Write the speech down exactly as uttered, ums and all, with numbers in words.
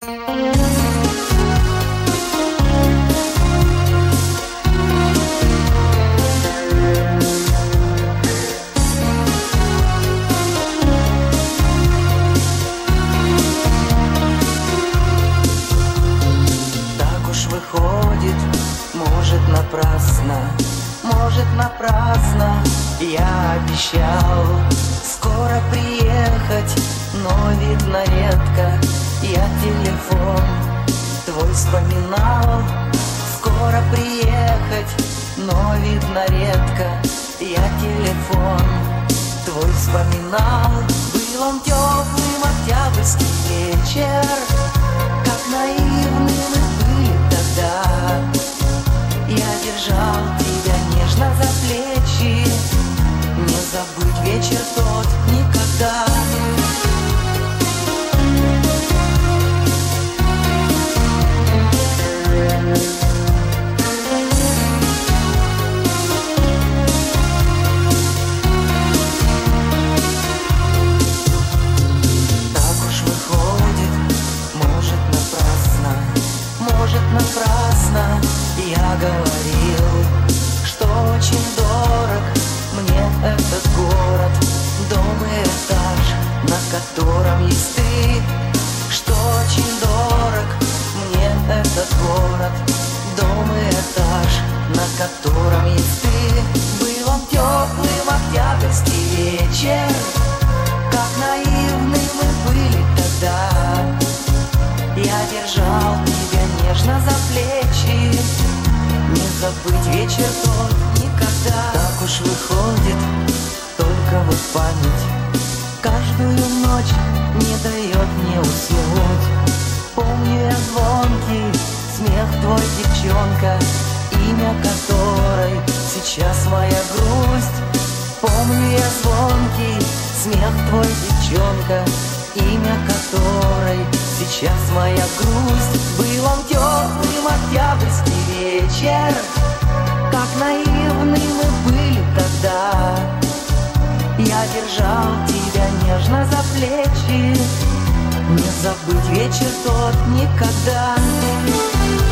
Выходит, может напрасно, может напрасно. Я обещал скоро приехать, но видно редко. Я телефон твой вспоминал. Скоро приехать, но видно редко. Я телефон твой вспоминал. Был он теплым октябрьский вечер, как наивный мы были тогда. Я держал тебя нежно за плечи, не забыть вечер тот никогда. Напрасно я говорил, что очень дорог мне этот город, дом и этаж, на котором есть ты. Что очень дорог мне этот город, дом и этаж, на котором есть ты. Был он теплым октябрьский вечер, как наивны мы были тогда. Я держал тебя нежно за плечи, не забыть вечер тот никогда. Так уж выходит, только вот память каждую ночь не дает мне уснуть. Помню я звонкий смех твой, девчонка, имя которой сейчас моя грусть. Помню я звонкий смех твой, девчонка, имя которой сейчас моя грусть. Был он теплым октябрьский вечер, как наивны мы были тогда. Я держал тебя нежно за плечи, не забыть вечер тот никогда.